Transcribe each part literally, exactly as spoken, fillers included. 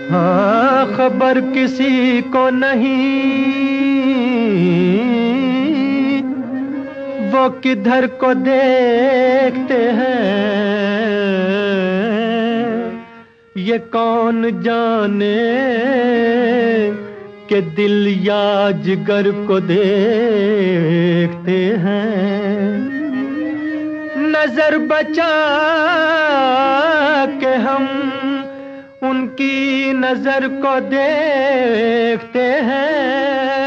हाँ, खबर किसी को नहीं वो किधर को देखते हैं, ये कौन जाने कि दिल या जिगर को देखते हैं। नजर बचा के हम उनकी नजर को देखते हैं,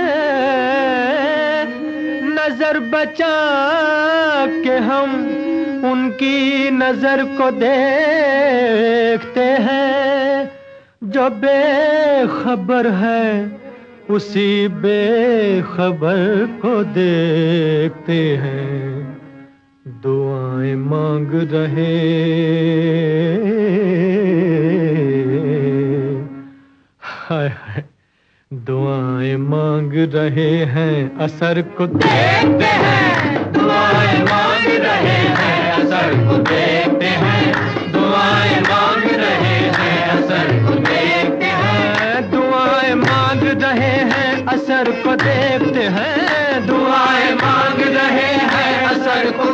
नजर बचा के हम उनकी नजर को देखते हैं। जो बेखबर है उसी बेखबर को देखते हैं। दुआएं मांग रहे हाय हाय, दुआएं मांग रहे हैं असर को देखते हैं। दुआएं मांग रहे हैं असर को देखते हैं। दुआएं मांग रहे हैं असर को देखते हैं। दुआएं मांग रहे हैं असर को देखते हैं। दुआएं मांग रहे हैं असर को।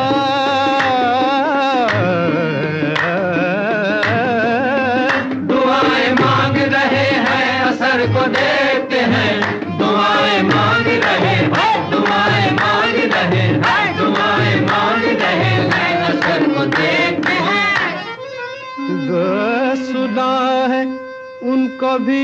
दुआएं मांग रहे हैं असर को देखते हैं। दुआएं मांग रहे हैं, दुआएं मांग रहे हैं, दुआएं मांग रहे हैं असर को देखते हैं। सुना है उनको भी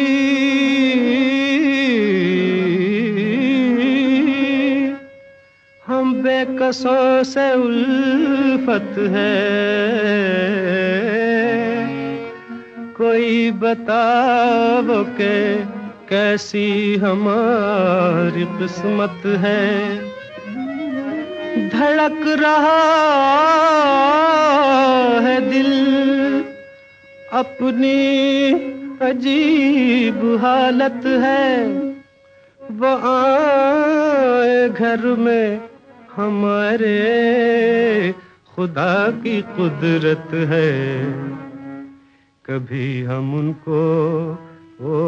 हम बेकसों से उल्फत है। कोई बताओ के कैसी हमारी किस्मत है। धड़क रहा है दिल अपनी अजीब हालत है। वो आए घर में हमारे खुदा की कुदरत है। कभी हम उनको ओ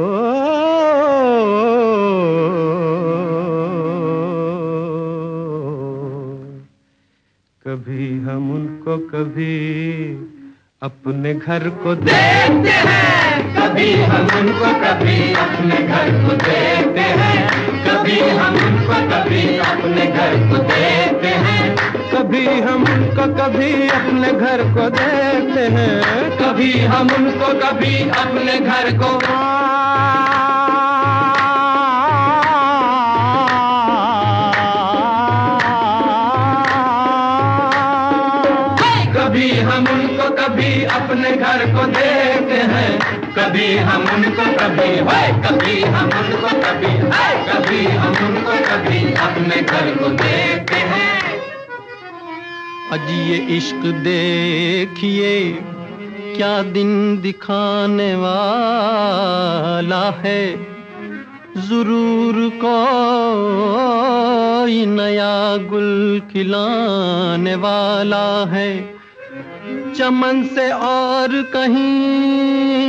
कभी हम उनको कभी अपने घर को देखते हैं। कभी हम उनको कभी अपने घर को देखते हैं। कभी हम उनको कभी अपने घर को देखते हैं। कभी हम उनको कभी अपने घर को देखते हैं। कभी हम उनको कभी अपने घर को। कभी हम उनको कभी अपने घर को देखते हैं। कभी हम उनको कभी है, कभी हम उनको कभी है, कभी हम उनको कभी अपने घर को देखते हैं। अजी ये इश्क देखिए क्या दिन दिखाने वाला है। जरूर कोई नया गुल खिलाने वाला है। चमन से और कहीं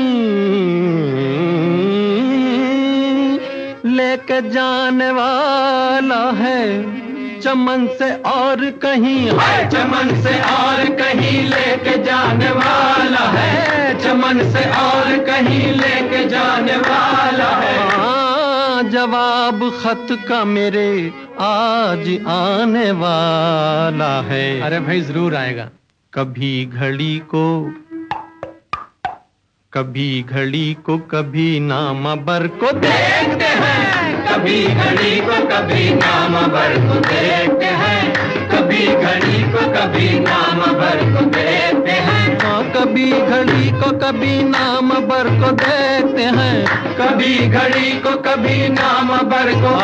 लेके जाने वाला है। चमन से और कहीं है, चमन से और कहीं लेके जाने वाला है। चमन से और कहीं लेके जाने वाला है। हाँ, जवाब खत का मेरे आज आने वाला है। अरे भाई जरूर आएगा। कभी घड़ी को कभी घड़ी को कभी नामावर को देखते हैं। कभी घड़ी को कभी नामावर को देखते हैं। कभी घड़ी को कभी नामावर को देखते हैं। हाँ, कभी घड़ी को कभी नामावर को देखते हैं। कभी घड़ी को कभी नामावर को।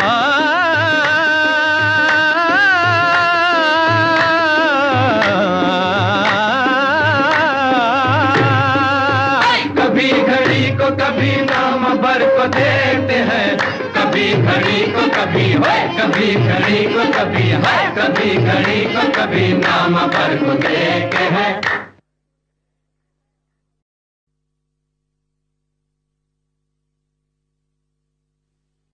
कभी घड़ी को कभी नामावर को देखते हैं। कभी घड़ी को कभी है, कभी घड़ी को कभी है, कभी घड़ी को कभी नामावर को देखते हैं।